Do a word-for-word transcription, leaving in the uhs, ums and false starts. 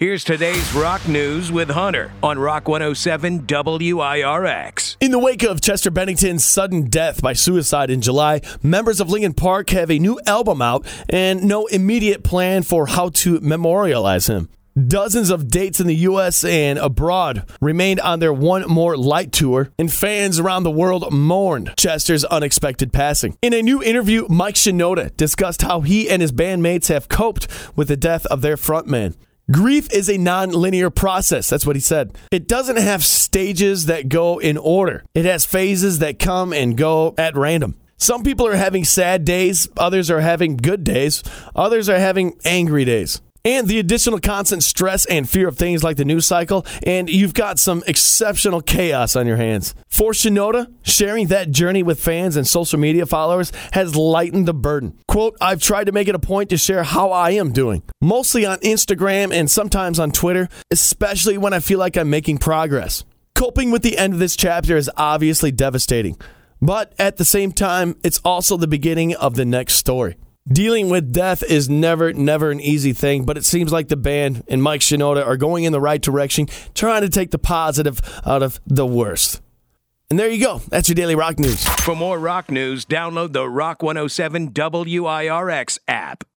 Here's today's rock news with Hunter on Rock one oh seven W I R X. In the wake of Chester Bennington's sudden death by suicide in July, members of Linkin Park have a new album out and no immediate plan for how to memorialize him. Dozens of dates in the U S and abroad remained on their One More Light tour, and fans around the world mourned Chester's unexpected passing. In a new interview, Mike Shinoda discussed how he and his bandmates have coped with the death of their frontman. Grief is a non-linear process, that's what he said. It doesn't have stages that go in order. It has phases that come and go at random. Some people are having sad days, others are having good days, others are having angry days. And the additional constant stress and fear of things like the news cycle, and you've got some exceptional chaos on your hands. For Shinoda, sharing that journey with fans and social media followers has lightened the burden. Quote, I've tried to make it a point to share how I am doing, mostly on Instagram and sometimes on Twitter, especially when I feel like I'm making progress. Coping with the end of this chapter is obviously devastating, but at the same time, it's also the beginning of the next story. Dealing with death is never, never an easy thing, but it seems like the band and Mike Shinoda are going in the right direction, trying to take the positive out of the worst. And there you go. That's your Daily Rock News. For more rock news, download the Rock one oh seven W I R X app.